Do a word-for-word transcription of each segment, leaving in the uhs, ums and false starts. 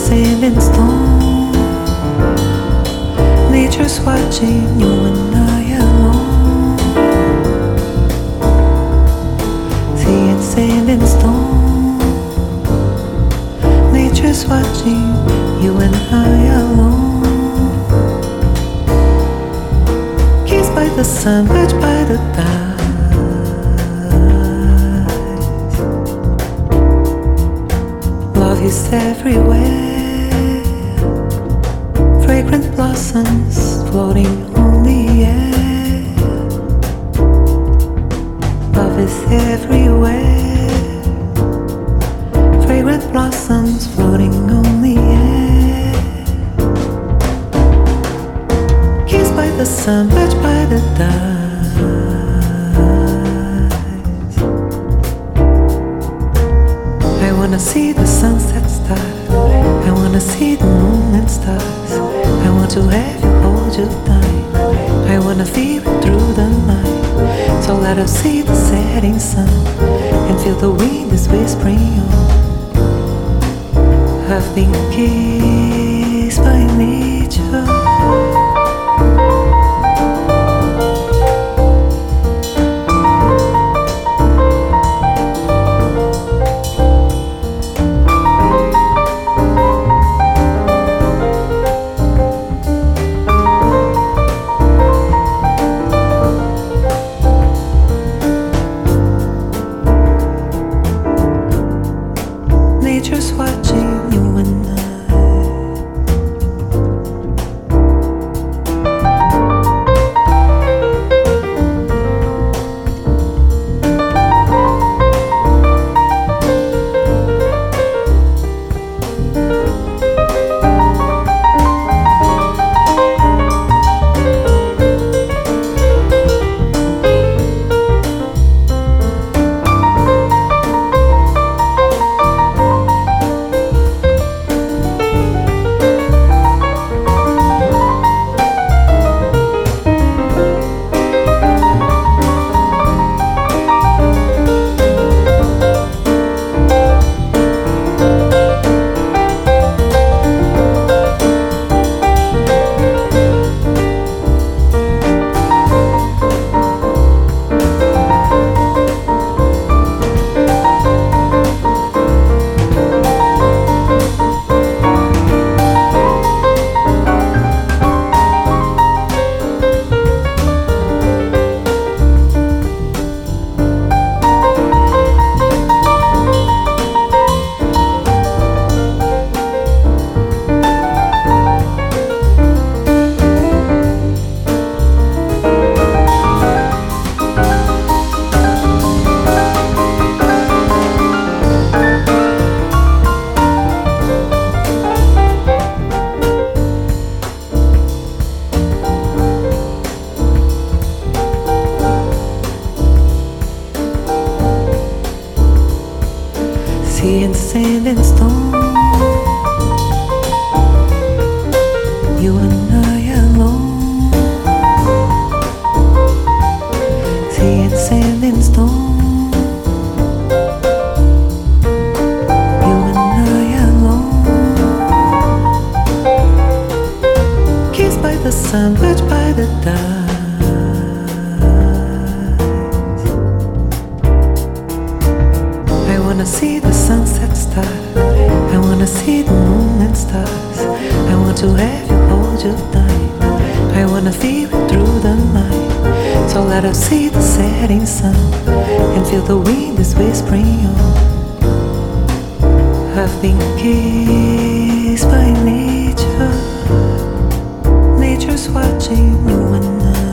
sand and stone. Nature's watching you and I alone. Sea and sand and stone. Nature's watching you and I alone. Kissed by the sun, touched by the tide. Is everywhere. Fragrant blossoms floating on the air. Love is everywhere. Fragrant blossoms floating on the air. Kissed by the sun, touched by the tides. I wanna see the sunset start. I wanna see the moon and stars. I want to have you, hold you tight. I wanna feel it through the night. So let us see the setting sun and feel the wind is whispering on. I've been kissed by nature. Nature's watching you and I. Sea and sand and stone. You and I alone. Sea and sand and stone. You and I alone. Kissed by the sun, touched by the tide. I wanna see the sunset start. I wanna see the moon and stars. I want to have you, hold you tight. I wanna feel it through the night. So let us see the setting sun and feel the wind is whispering on. I've been kissed by nature. Nature's watching you and I.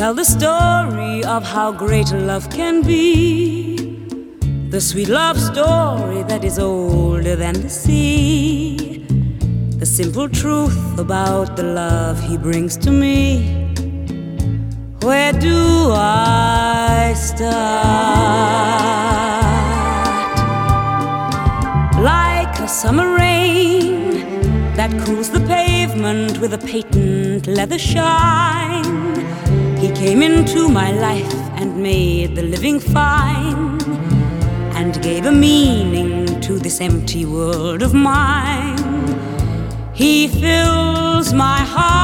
tell the story of how great love can be, the sweet love story that is older than the sea, the simple truth about the love he brings to me. Where do I start? Like a summer rain that cools the pavement with a patent leather shine, he came into my life and made the living fine, and gave a meaning to this empty world of mine. He fills my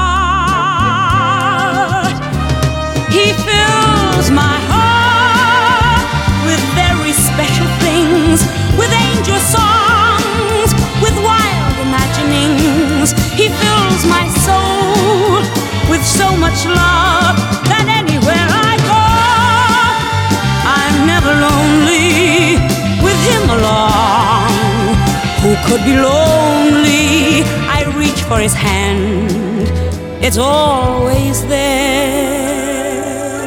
heart, he fills my heart with very special things, with angel songs, with wild imaginings. He fills my soul with so much love that anywhere I go, I'm never lonely with him along. Who could be lonely? I reach for his hand, it's always there.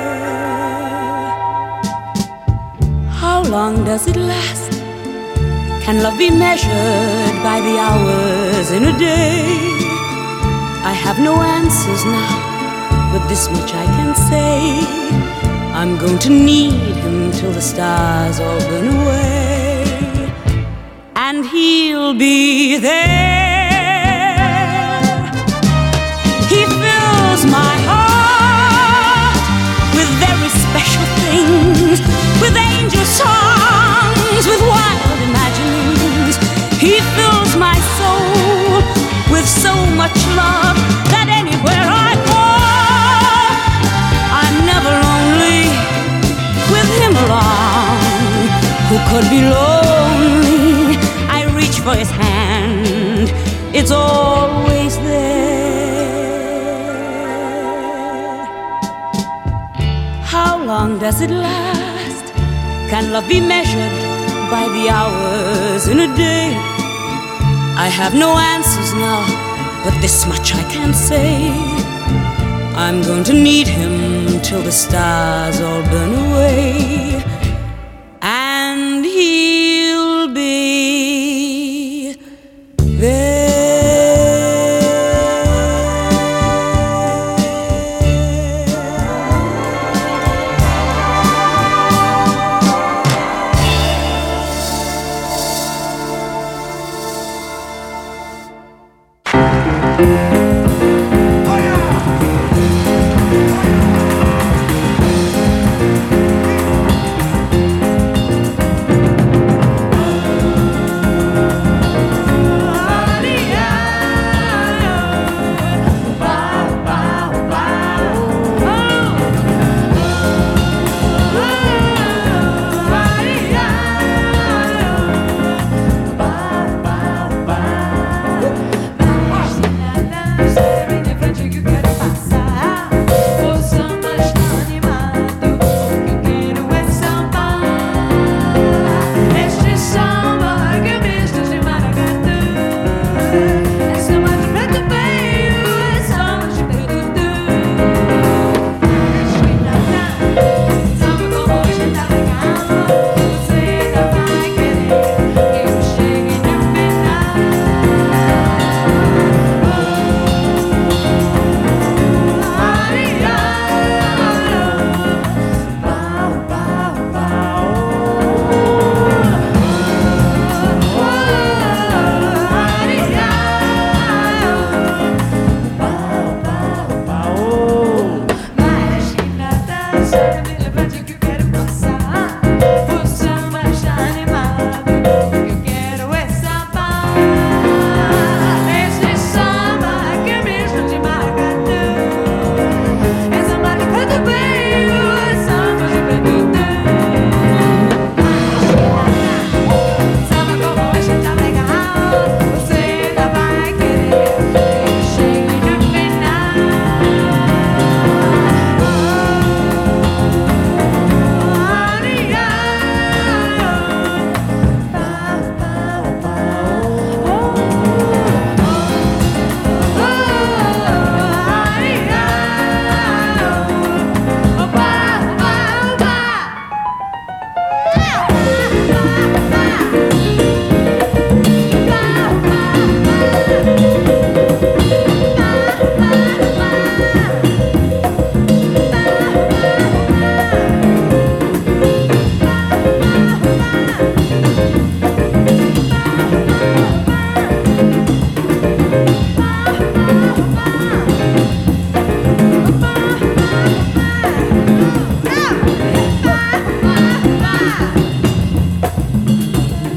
How long does it last? Can love be measured by the hours in a day? I have no answers now, but this much I can say: I'm going to need him till the stars all burn away, and he'll be there. He fills my heart with very special things, with angel songs, with wild imaginings. He fills my soul with so much love that anywhere I go, I'm never lonely with him along. Who could be lonely? I reach for his hand, it's always there. How long does it last? Can love be measured by the hours in a day? I have no answers now, but this much I can say: I'm going to need him till the stars all burn away, and he'll be there. La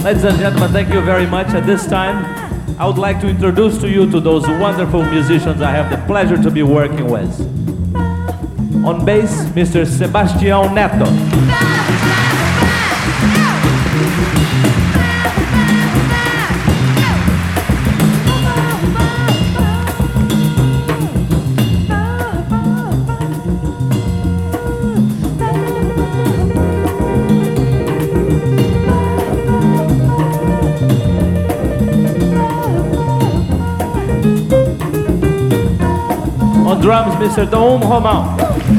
Ladies and gentlemen, thank you very much. At this time, I would like to introduce to you to those wonderful musicians I have the pleasure to be working with. On bass, Mister Sebastião Neto. On drums, Mister Dom Romão.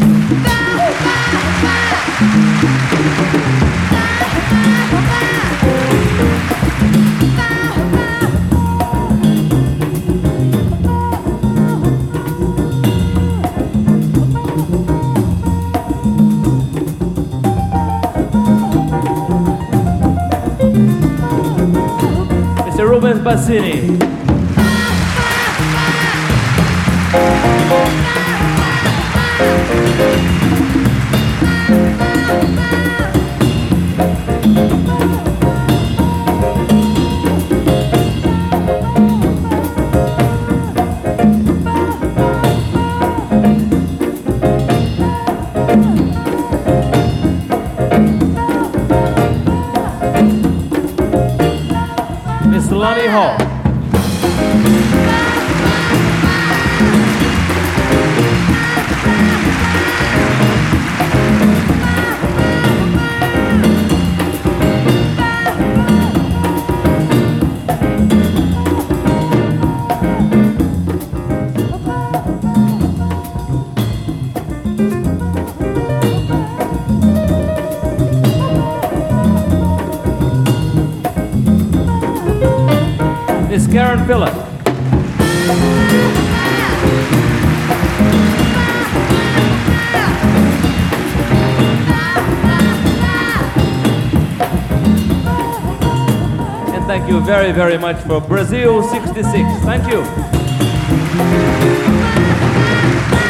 Mister Rubens Bassini. Miss Lonnie Hall. Miss Karen Phillip. And thank you very, very much for Brazil sixty-six. Thank you.